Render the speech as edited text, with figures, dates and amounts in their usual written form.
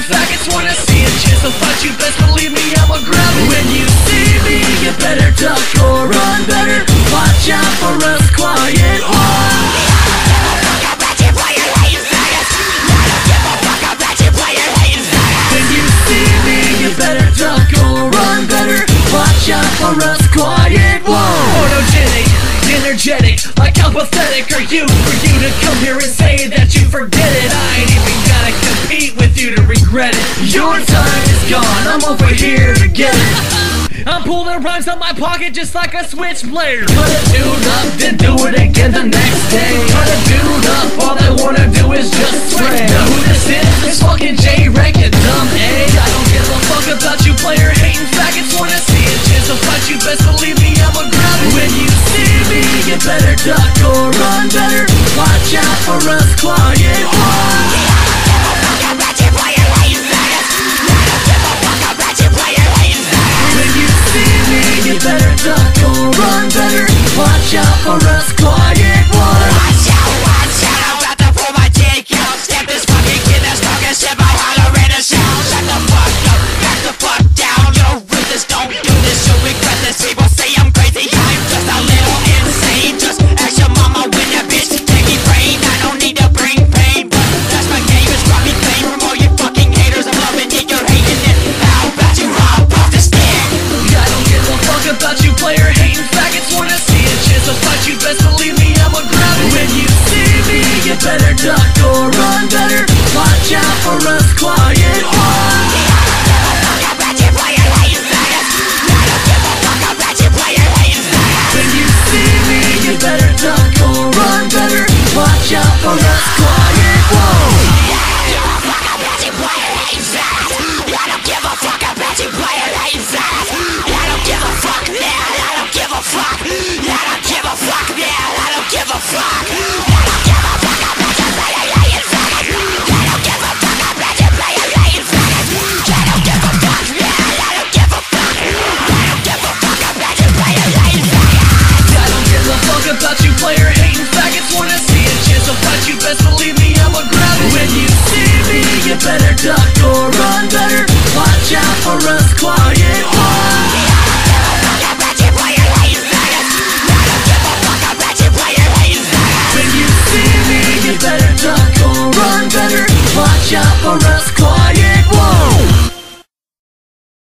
faggots wanna see a chance to fight you, best believe me, I'ma grab it. When you see me, you better duck or run, better watch out for us quiet ones. When you see me, you better duck or run, better watch out for us quiet ones. Photogenic, energetic, like how pathetic are you for you to come here and say that you forget it? I ain't even gotta compete with you to regret it. Your time is gone, I'm over here to get it. I'm pulling rhymes out my pocket just like a switchblade. Cut a dude up, then do it again the next day. Cut a dude up, all they wanna do is just spray. Know who this is? It's fucking J-Wreck, you dumb